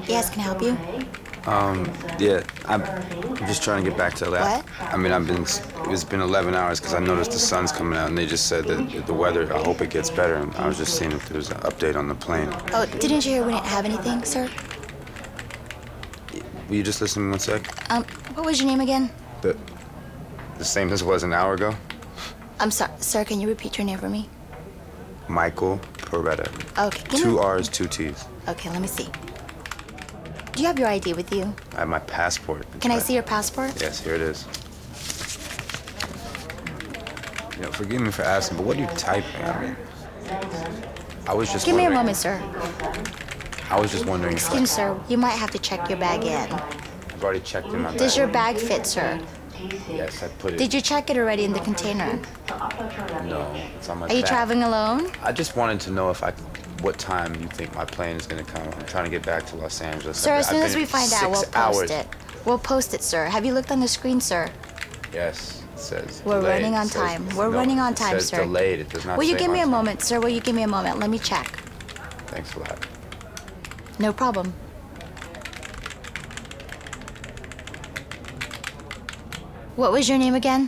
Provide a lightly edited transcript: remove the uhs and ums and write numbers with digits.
Yes, can I help you? Yeah, I'm just trying to get back to LA. What? I mean, it's been 11 hours because I noticed the sun's coming out, and they just said that the weather, I hope it gets better, and I was just seeing if there was an update on the plane. Oh, didn't you hear we didn't have anything, sir? Will you just listen 1 sec? What was your name again? The same as it was an hour ago? I'm sorry, sir, can you repeat your name for me? Michael Peretta. Okay, give me... 2 R's, 2 T's. Okay, let me see. Do you have your ID with you? I have my passport. Can I see your passport? Yes, here it is. You know, forgive me for asking, but what are you typing? I mean, I was just Give me a wondering- moment, sir. I was just wondering. Excuse me, sir. You might have to check your bag in. I've already checked in my bag. Does your bag fit, sir? Yes, I put it. Did you check it already in the container? No, it's on my Are you bag. traveling alone? I just wanted to know what time you think my plane is going to come. I'm trying to get back to Los Angeles. Sir, as soon I've as been we find out, we'll 6 post hours. it. We'll post it, sir. Have you looked on the screen, sir? Yes, it says We're delayed. running on It says- time. We're no, running on it time, says sir. delayed. It does not Will you say give me a on time. moment, sir? Will you give me a moment? Let me check. Thanks a lot. No problem. What was your name again?